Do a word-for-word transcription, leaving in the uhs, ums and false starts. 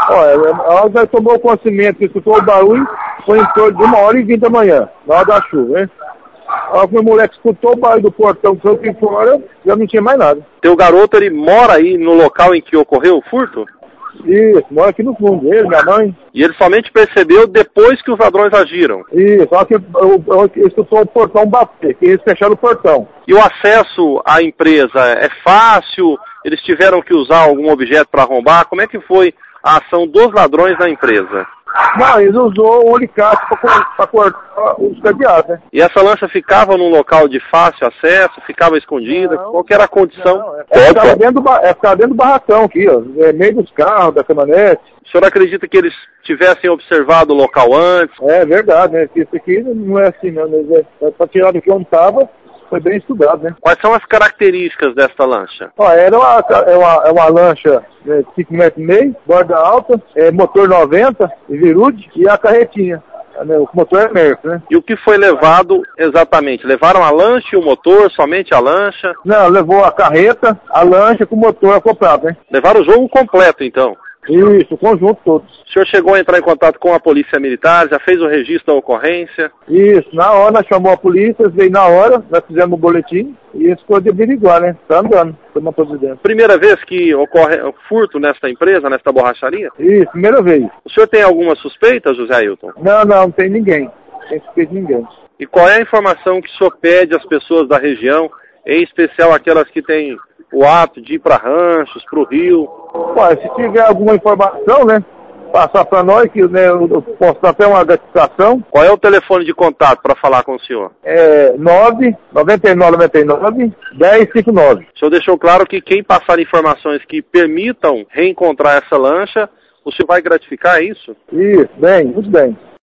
Olha, ela já tomou conhecimento que escutou o barulho, foi em torno de uma hora e vinte da manhã, na hora da chuva, né? Aí o moleque escutou o barulho do portão que foi aqui fora, já não tinha mais nada. Teu garoto, ele mora aí no local em que ocorreu o furto? Isso, mora aqui no fundo, ele, minha mãe. E ele somente percebeu depois que os ladrões agiram? Isso, só que eu, eu, eu escutou o portão bater, que eles fecharam o portão. E o acesso à empresa é fácil? Eles tiveram que usar algum objeto para arrombar? Como é que foi a ação dos ladrões na empresa? Não, eles usou o alicate para cortar os cadeados, né? E essa lancha ficava num local de fácil acesso? Ficava escondida? Não, Qual que era a condição? Não, é, ficava dentro, do, é, ficava dentro do barracão aqui, ó, é, meio dos carros, da caminhonete. O senhor acredita que eles tivessem observado o local antes? É verdade, né? Isso aqui não é assim, não. É, para tirar do que onde estava, foi bem estudado, né? Quais são as características dessa lancha? Ó, era uma, é uma, é uma lancha de cinco metros e meio, borda alta, é, motor noventa, virude, e a carretinha. O motor é Mercury, né? E o que foi levado exatamente? Levaram a lancha e o motor, somente a lancha? Não, levou a carreta, a lancha com o motor acoplado, né? Levaram o jogo completo, então? Isso, o conjunto todo. O senhor chegou a entrar em contato com a polícia militar, já fez o registro da ocorrência? Isso, na hora nós chamou a polícia, veio na hora, nós fizemos o boletim e isso foi de averiguar, né? Tá andando, foi uma providência. Primeira vez que ocorre furto nesta empresa, nesta borracharia? Isso, primeira vez. O senhor tem alguma suspeita, José Ailton? Não, não, não tem ninguém. Não tem suspeita de ninguém. E qual é a informação que o senhor pede às pessoas da região, em especial aquelas que têm o hábito de ir para ranchos, para o rio? Ué, se tiver alguma informação, né, passar para nós, que né, eu posso dar até uma gratificação. Qual é o telefone de contato para falar com o senhor? É nove nove nove nove nove dez cinquenta e nove. O senhor deixou claro que quem passar informações que permitam reencontrar essa lancha, o senhor vai gratificar, é isso? Isso, bem, muito bem.